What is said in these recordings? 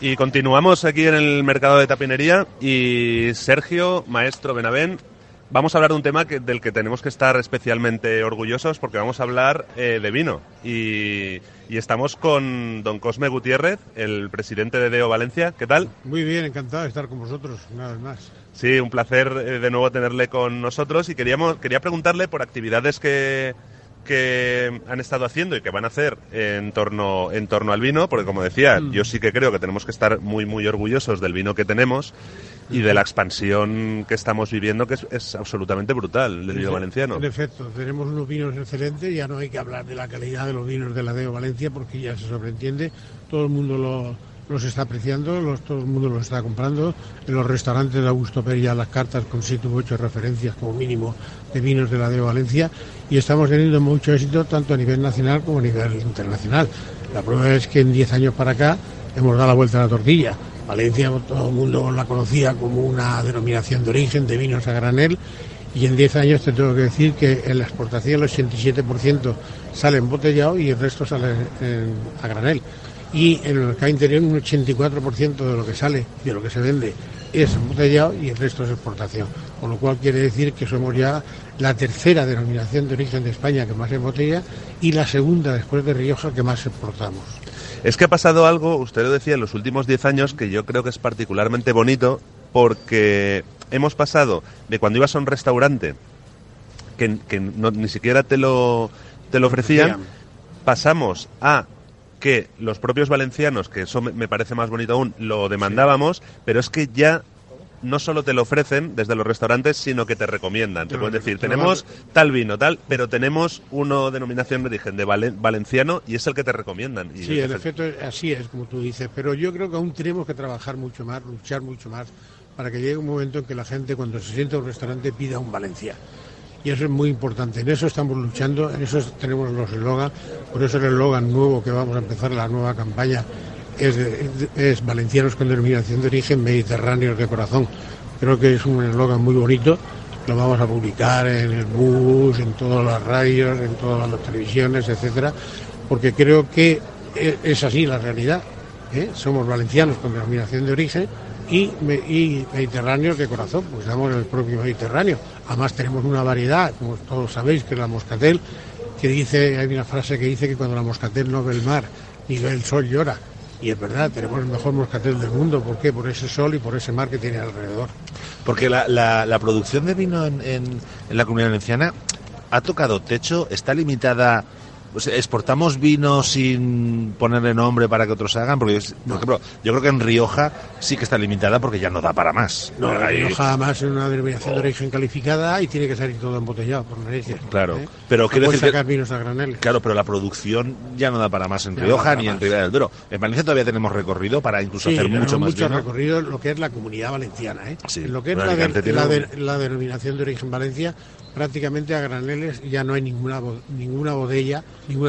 Y continuamos aquí en el mercado de tapinería y Sergio, Maestro Benavent, vamos a hablar de un tema del que tenemos que estar especialmente orgullosos porque vamos a hablar de vino y estamos con don Cosme Gutiérrez, el presidente de DEO Valencia. ¿Qué tal? Muy bien, encantado de estar con vosotros, una vez más. Sí, un placer de nuevo tenerle con nosotros y quería preguntarle por actividades que han estado haciendo y que van a hacer en torno al vino, porque como decía, yo sí que creo que tenemos que estar muy muy orgullosos del vino que tenemos y de la expansión que estamos viviendo, que es absolutamente brutal del vino valenciano. En efecto, tenemos unos vinos excelentes, ya no hay que hablar de la calidad de los vinos de la DEO Valencia porque ya se sobreentiende, todo el mundo los está apreciando, todo el mundo los está comprando. En los restaurantes de Augusto Pérez ya las cartas con 7 u 8 referencias como mínimo de vinos de la DEO Valencia y estamos teniendo mucho éxito tanto a nivel nacional como a nivel internacional. La prueba es que en 10 años para acá hemos dado la vuelta a la tortilla. Valencia todo el mundo la conocía como una denominación de origen de vinos a granel y en 10 años te tengo que decir que en la exportación el 87% sale embotellado y el resto sale a granel. Y en el mercado interior un 84% de lo que sale, de lo que se vende, es embotellado y el resto es exportación. Con lo cual quiere decir que somos ya la tercera denominación de origen de España que más embotella y la segunda después de Rioja que más exportamos. Es que ha pasado algo, usted lo decía, en los últimos 10 años que yo creo que es particularmente bonito porque hemos pasado de cuando ibas a un restaurante que ni siquiera te lo ofrecían, pasamos a que los propios valencianos, que eso me parece más bonito aún, lo demandábamos, sí. Pero es que ya no solo te lo ofrecen desde los restaurantes, sino que te recomiendan. Te pueden decir, tenemos tal vino, tal, pero tenemos una denominación de origen de valenciano y es el que te recomiendan. Y sí, en efecto, así es como tú dices, pero yo creo que aún tenemos que trabajar mucho más, luchar mucho más, para que llegue un momento en que la gente cuando se sienta en un restaurante pida un Valencia. Y eso es muy importante, en eso estamos luchando, en eso tenemos los eslogans, por eso el eslogan nuevo que vamos a empezar, la nueva campaña, es valencianos con denominación de origen, mediterráneos de corazón. Creo que es un eslogan muy bonito, lo vamos a publicar en el bus, en todas las radios, en todas las televisiones, etcétera, porque creo que es así la realidad, ¿eh? Somos valencianos con denominación de origen y mediterráneos de corazón, pues estamos en el propio Mediterráneo. Además tenemos una variedad, como todos sabéis, que es la moscatel, que dice, hay una frase que dice que cuando la moscatel no ve el mar ni ve el sol llora. Y es verdad, tenemos el mejor moscatel del mundo. ¿Por qué? Por ese sol y por ese mar que tiene alrededor. Porque la producción de vino en la Comunidad Valenciana ha tocado techo, está limitada. Pues exportamos vino sin ponerle nombre para que otros hagan, porque por ejemplo, yo creo que en Rioja sí que está limitada porque ya no da para más. No, Rioja además es una denominación de origen calificada y tiene que salir todo embotellado por narices. Claro, pero quiero decir sacar vinos a granel. Claro, pero la producción ya no da para más en Rioja ni en Ribera del Duero. En Valencia todavía tenemos recorrido para incluso hacer mucho más vino. Recorrido en lo que es la Comunidad Valenciana, ¿eh? Sí, en lo que es la denominación de origen Valencia, prácticamente a graneles ya no hay ninguna bodega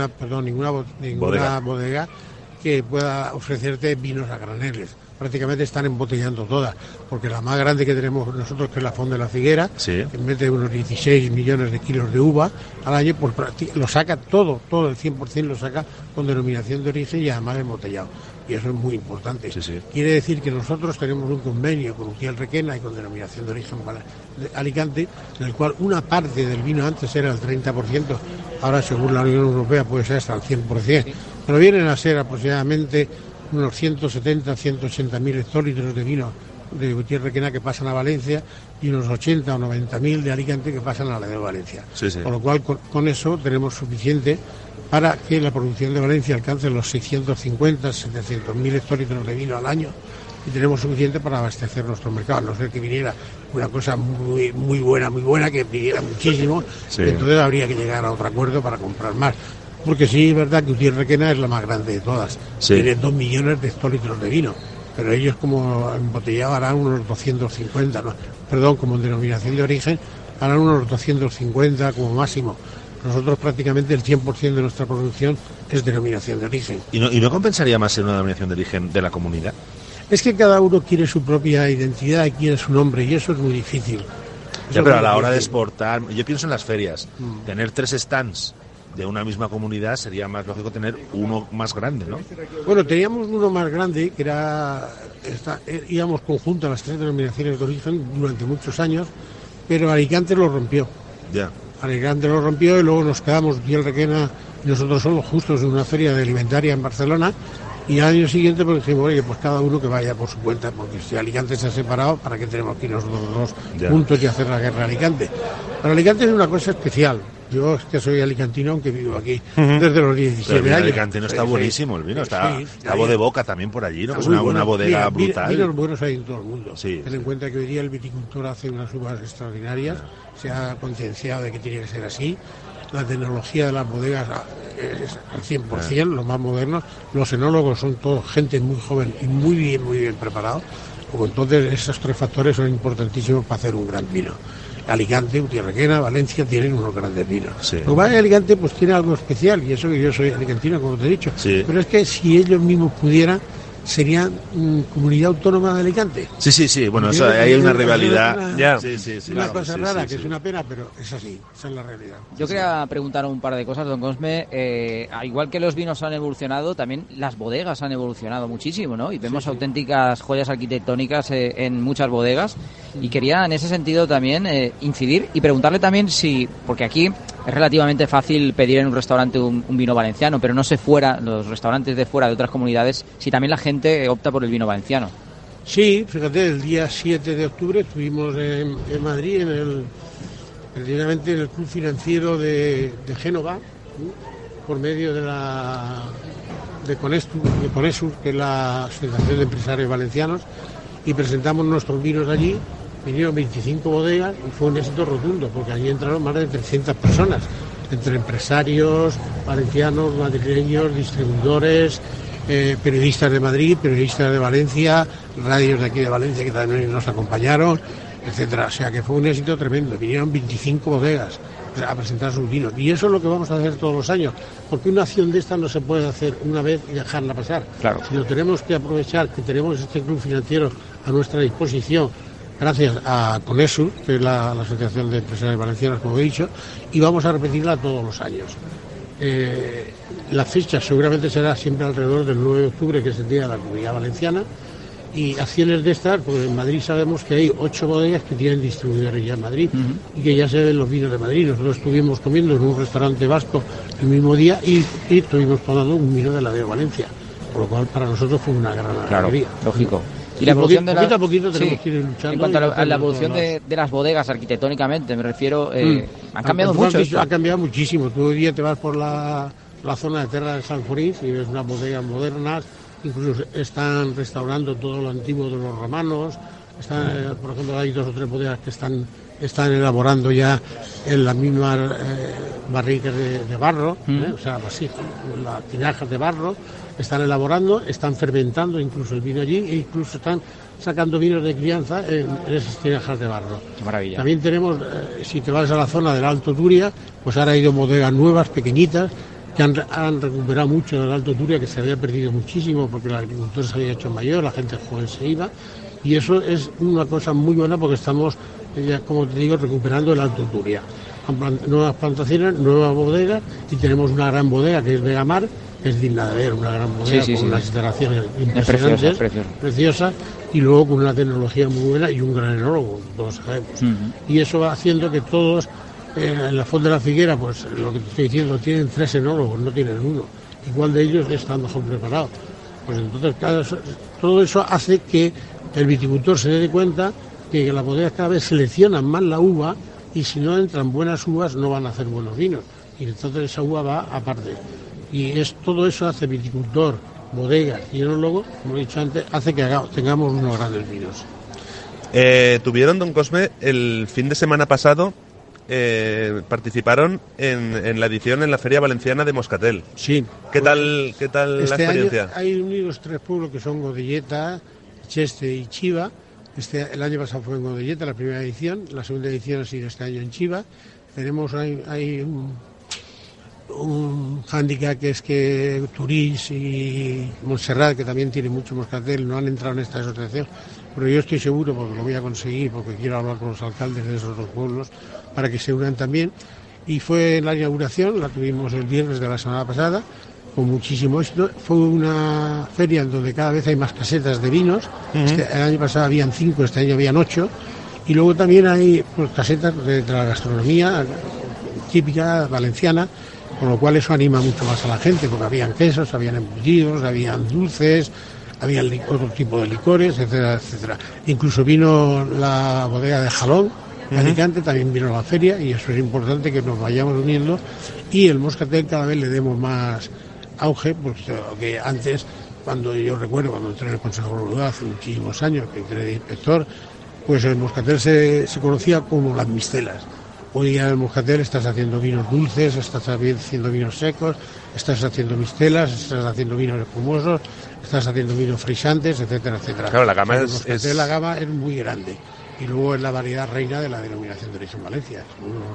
que pueda ofrecerte vinos a graneles. Prácticamente están embotellando todas, porque la más grande que tenemos nosotros, que es la Font de la Figuera, sí, que mete unos 16 millones de kilos de uva al año, pues lo saca todo el 100% lo saca con denominación de origen y además embotellado. Y eso es muy importante. Sí, sí. Quiere decir que nosotros tenemos un convenio con Utiel Requena y con denominación de origen de Alicante, en el cual una parte del vino antes era el 30%, ahora según la Unión Europea puede ser hasta el 100%, pero vienen a ser aproximadamente unos 170, 180.000 hectolitros de vino de Utiel Requena que pasan a Valencia y unos 80 o 90.000 de Alicante que pasan a la de Valencia. Sí, sí. Con lo cual con eso tenemos suficiente para que la producción de Valencia alcance los 650, 700.000 hectolitros de vino al año y tenemos suficiente para abastecer nuestro mercado, a no ser que viniera una cosa muy buena, que pidiera muchísimo, sí. Entonces habría que llegar a otro acuerdo para comprar más. Porque sí, es verdad que Utiel Requena es la más grande de todas, sí. Tiene 2 millones de hectolitros de vino, pero ellos como embotellado harán unos 250, como en denominación de origen, harán unos 250 como máximo. Nosotros prácticamente el 100% de nuestra producción es denominación de origen. ¿Y no compensaría más ser una denominación de origen de la comunidad? Es que cada uno quiere su propia identidad y quiere su nombre y eso es muy difícil. Ya, pero a la hora de exportar, yo pienso en las ferias, tener 3 stands de una misma comunidad sería más lógico tener uno más grande, ¿no? Bueno, teníamos uno más grande, que íbamos conjunto a las 3 denominaciones de origen durante muchos años, pero Alicante lo rompió. Ya. Alicante lo rompió y luego nos quedamos, Diel Requena y nosotros solos, justos en una feria de alimentaria en Barcelona, y al año siguiente pues dijimos, oye, pues cada uno que vaya por su cuenta, porque si Alicante se ha separado, ¿para qué tenemos que ir nosotros dos juntos y hacer la guerra a Alicante? Pero Alicante es una cosa especial. Yo es que soy alicantino, aunque vivo aquí desde los 17 años. Alicante no está buenísimo el vino, está voz de boca también por allí, ¿no? Es una bodega brutal. Vinos buenos hay en todo el mundo. Sí. Ten en cuenta que hoy día el viticultor hace unas uvas extraordinarias, se ha concienciado de que tiene que ser así. La tecnología de las bodegas es al 100%, los más modernos. Los enólogos son todos gente muy joven y muy bien preparados. Entonces esos 3 factores son importantísimos para hacer un gran vino. Alicante, Utiel-Requena, Valencia tienen unos grandes vinos. Sí. Lo que pasa es que Alicante pues tiene algo especial, y eso que yo soy alicantino, como te he dicho. Sí. Pero es que si ellos mismos pudieran, serían comunidad autónoma de Alicante. Sí, bueno, eso, ahí hay una rivalidad. Una cosa rara, que es una pena, pero es así, esa es la realidad. Yo quería preguntar un par de cosas, don Cosme. Igual que los vinos han evolucionado, también las bodegas han evolucionado muchísimo, ¿no? Y vemos auténticas joyas arquitectónicas en muchas bodegas. Y quería, en ese sentido, también incidir y preguntarle también si, porque aquí es relativamente fácil pedir en un restaurante un vino valenciano, pero no sé fuera, los restaurantes de fuera de otras comunidades, si también la gente opta por el vino valenciano. Sí, fíjate, el día 7 de octubre estuvimos en Madrid, precisamente en el Club Financiero de Génova, por medio de Conesur, que es la Asociación de Empresarios Valencianos, y presentamos nuestros vinos allí. Vinieron 25 bodegas y fue un éxito rotundo, porque allí entraron más de 300 personas, entre empresarios, valencianos, madrileños, distribuidores, periodistas de Madrid, periodistas de Valencia, radios de aquí de Valencia que también nos acompañaron, etcétera. O sea que fue un éxito tremendo. Vinieron 25 bodegas a presentar sus vinos. Y eso es lo que vamos a hacer todos los años, porque una acción de esta no se puede hacer una vez y dejarla pasar. Claro. Sino tenemos que aprovechar que tenemos este club financiero a nuestra disposición, gracias a Conesur, que es la Asociación de Empresarios Valencianos, como he dicho, y vamos a repetirla todos los años. La fecha seguramente será siempre alrededor del 9 de octubre, que es el Día de la Comunidad Valenciana, y acciones de estas, porque en Madrid sabemos que hay 8 bodegas que tienen distribuidores ya en Madrid, y que ya se ven los vinos de Madrid. Nosotros estuvimos comiendo en un restaurante vasco el mismo día y estuvimos tomando un vino de la de Valencia, por lo cual para nosotros fue una gran alegría. Lógico. Y la evolución poquito a poquito tenemos que ir luchando. En cuanto a la evolución de las bodegas arquitectónicamente, me refiero, han cambiado mucho. Ha cambiado muchísimo. Tú hoy día te vas por la zona de Terra de San Jorís y ves unas bodegas modernas, incluso están restaurando todo lo antiguo de los romanos. Por ejemplo, hay 2 o 3 bodegas que están elaborando ya en las mismas barricas de barro, o sea, las tinajas de barro. Están elaborando, están fermentando incluso el vino allí, e incluso están sacando vinos de crianza en esas tinajas de barro. Qué maravilla. También tenemos, si te vas a la zona del Alto Turia, pues ahora ha ido bodegas nuevas, pequeñitas, que han recuperado mucho del Alto Turia, que se había perdido muchísimo porque el agricultor se había hecho mayor, la gente joven se iba, y eso es una cosa muy buena porque estamos, ya, como te digo, recuperando el Alto Turia. Nuevas plantaciones, nuevas bodegas, y tenemos una gran bodega que es Vegamar, que es digna de ver, una gran bodega con unas instalaciones impresionantes, preciosas, y luego con una tecnología muy buena y un gran enólogo, todos sabemos. Y eso va haciendo que todos, en la Font de la Figuera, pues lo que te estoy diciendo, tienen 3 enólogos, no tienen uno. ¿Y cuál de ellos está mejor preparado? Pues entonces todo eso hace que el viticultor se dé cuenta que las bodegas cada vez seleccionan más la uva, y si no entran buenas uvas no van a hacer buenos vinos, y entonces esa uva va aparte. Y todo eso hace viticultor, bodegas y enólogo, como he dicho antes, hace que tengamos unos grandes vinos. Tuvieron, don Cosme, el fin de semana pasado, participaron en la edición en la Feria Valenciana de Moscatel. Sí. ¿Qué tal la experiencia? Año hay unidos 3 pueblos que son Godelleta, Cheste y Chiva. El año pasado fue en Godelleta, la primera edición. La segunda edición ha sido este año en Chiva. Tenemos hay un hándicap, que es que Turís y Montserrat, que también tiene mucho moscatel, no han entrado en esta asociación, pero yo estoy seguro, porque lo voy a conseguir, porque quiero hablar con los alcaldes de esos 2 pueblos para que se unan también. Y fue la inauguración, la tuvimos el viernes de la semana pasada, con muchísimo éxito. Fue una feria en donde cada vez hay más casetas de vinos. El año pasado habían 5, este año habían 8. Y luego también hay pues, casetas de la gastronomía típica valenciana, con lo cual eso anima mucho más a la gente, porque habían quesos, habían embutidos, habían dulces, habían otro tipo de licores, etcétera, etcétera. Incluso vino la bodega de Jalón, Alicante, también vino a la feria, y eso es importante que nos vayamos uniendo y el moscatel cada vez le demos más auge, porque antes, cuando yo recuerdo, cuando entré en el Consejo Rural hace muchísimos años, que entré de inspector, pues el moscatel se conocía como las mistelas. Hoy en el moscatel estás haciendo vinos dulces, estás haciendo vinos secos, estás haciendo mistelas, estás haciendo vinos espumosos, estás haciendo vinos frisantes, etcétera, etcétera. Claro, la gama La gama es muy grande. Y luego es la variedad reina de la denominación de origen Valencia.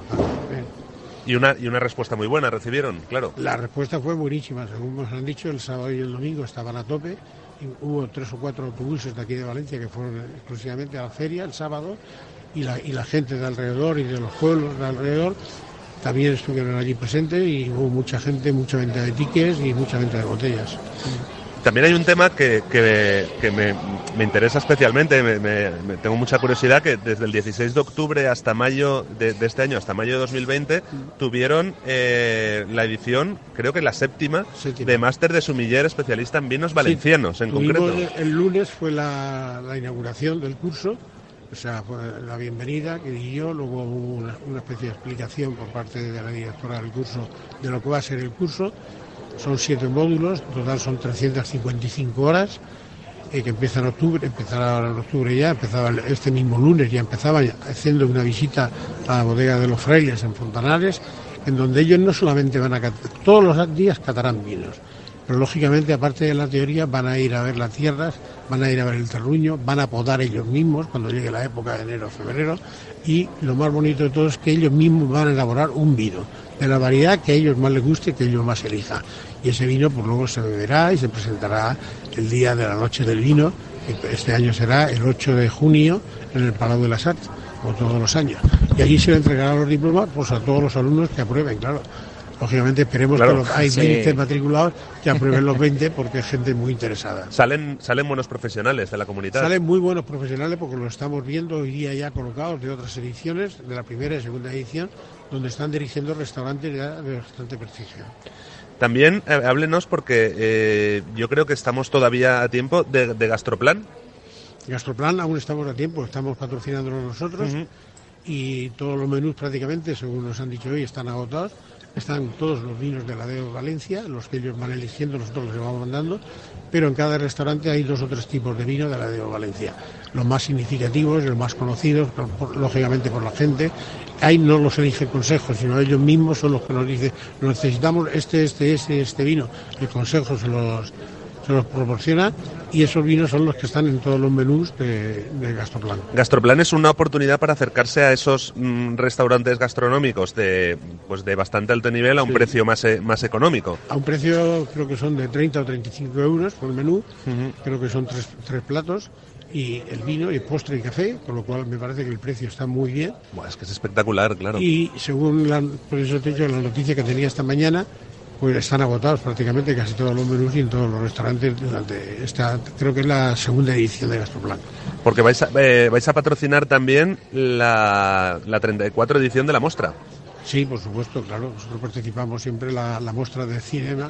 Y una respuesta muy buena recibieron, claro. La respuesta fue buenísima, según nos han dicho, el sábado y el domingo estaban a tope. Hubo 3 o 4 autobuses de aquí de Valencia que fueron exclusivamente a la feria el sábado, y la gente de alrededor y de los pueblos de alrededor también estuvieron allí presentes, y hubo mucha gente, mucha venta de tickets y mucha venta de botellas. También hay un tema que me interesa especialmente, tengo mucha curiosidad, que desde el 16 de octubre hasta mayo de este año, hasta mayo de 2020, tuvieron la edición, creo que la séptima, de Máster de Sumiller especialista en vinos valencianos, en concreto. El lunes fue la inauguración del curso, o sea, fue la bienvenida que di yo, luego hubo una especie de explicación por parte de la directora del curso de lo que va a ser el curso. Son 7 módulos, en total son 355 horas, que empiezan en octubre, empezará ahora en octubre ya, empezaba este mismo lunes, ya empezaba haciendo una visita a la bodega de los Frailes en Fontanales, en donde ellos no solamente van a catar, todos los días catarán vinos, pero lógicamente, aparte de la teoría, van a ir a ver las tierras, van a ir a ver el terruño, van a podar ellos mismos cuando llegue la época de enero o febrero, y lo más bonito de todo es que ellos mismos van a elaborar un vino de la variedad que a ellos más les guste, que ellos más elijan. Y ese vino pues luego se beberá y se presentará el día de la Noche del Vino, que este año será el 8 de junio en el Palau de las Arts, como todos los años. Y allí se le entregarán los diplomas pues a todos los alumnos que aprueben, claro. Lógicamente esperemos que hay 20 matriculados que aprueben los 20, porque es gente muy interesada. Salen buenos profesionales de la comunidad. Salen muy buenos profesionales, porque lo estamos viendo hoy día ya colocados de otras ediciones, de la primera y segunda edición, donde están dirigiendo restaurantes ya de bastante prestigio. También háblenos, porque yo creo que estamos todavía a tiempo de Gastroplan. Gastroplan aún estamos a tiempo, estamos patrocinándolo nosotros, y todos los menús prácticamente, según nos han dicho hoy, están agotados. Están todos los vinos de la de Valencia, los que ellos van eligiendo, nosotros los vamos mandando, pero en cada restaurante hay 2 o 3 tipos de vino de la de Valencia. Los más significativos, los más conocidos, lógicamente por la gente. Ahí no los elige el consejo, sino ellos mismos son los que nos dicen, necesitamos este vino. El consejo se los proporciona, y esos vinos son los que están en todos los menús de Gastroplan. Gastroplan es una oportunidad para acercarse a esos restaurantes gastronómicos de bastante alto nivel a un precio más económico. A un precio, creo que son de 30 o 35 euros por el menú, creo que son tres platos, y el vino y postre y café, con lo cual me parece que el precio está muy bien. Bueno, es que es espectacular, claro. Y según por eso te he dicho, la noticia que tenía esta mañana, pues están agotados prácticamente casi todos los menús y en todos los restaurantes durante esta, creo que es la segunda edición de Gastroplan. Porque vais a patrocinar también la 34 edición de la Mostra. Sí, por supuesto, claro. Nosotros participamos siempre en la Mostra de cinema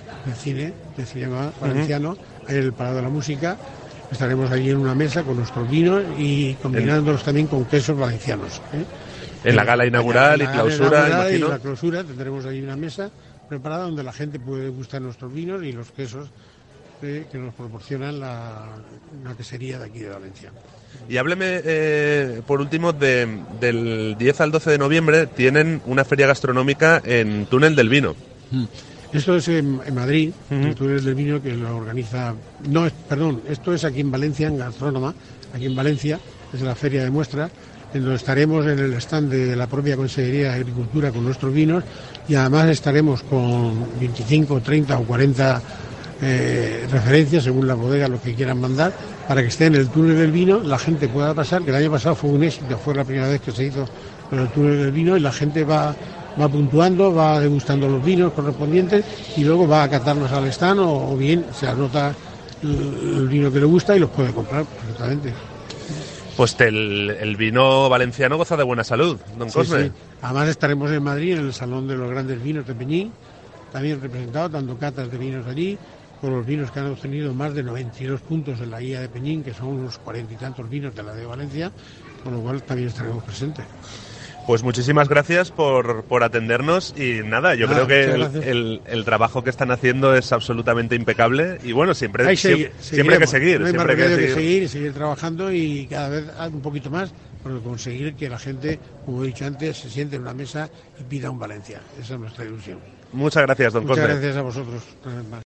valenciano, en el Palau de la Música. Estaremos allí en una mesa con nuestros vinos y combinándolos también con quesos valencianos. En la gala inaugural y clausura, imagino. Y la clausura tendremos allí una mesa preparada donde la gente puede gustar nuestros vinos y los quesos que nos proporcionan la quesería de aquí de Valencia. Y hábleme, por último, del 10 al 12 de noviembre tienen una feria gastronómica en Túnel del Vino. Esto es en Madrid, el Túnel del Vino, que lo organiza... esto es aquí en Valencia, en Gastrónoma, aquí en Valencia, es la feria de muestra, en donde estaremos en el stand de la propia Consejería de Agricultura con nuestros vinos, y además estaremos con 25, 30 o 40 referencias, según la bodega, lo que quieran mandar, para que esté en el Túnel del Vino, la gente pueda pasar, que el año pasado fue un éxito, fue la primera vez que se hizo el Túnel del Vino, y la gente va va puntuando, va degustando los vinos correspondientes y luego va a catarlos al stand o bien se anota el vino que le gusta y los puede comprar perfectamente. Pues el vino valenciano goza de buena salud, don Cosme. Sí. Además estaremos en Madrid en el Salón de los Grandes Vinos de Peñín, también representado, dando catas de vinos allí, con los vinos que han obtenido más de 92 puntos en la guía de Peñín, que son unos 40 y tantos vinos de la de Valencia, con lo cual también estaremos presentes. Pues muchísimas gracias por atendernos y nada, yo creo que el trabajo que están haciendo es absolutamente impecable y bueno, siempre hay que seguir. No hay siempre más remedio que seguir trabajando y cada vez un poquito más para conseguir que la gente, como he dicho antes, se siente en una mesa y pida un Valencia. Esa es nuestra ilusión. Muchas gracias, don Cosme. Muchas gracias a vosotros.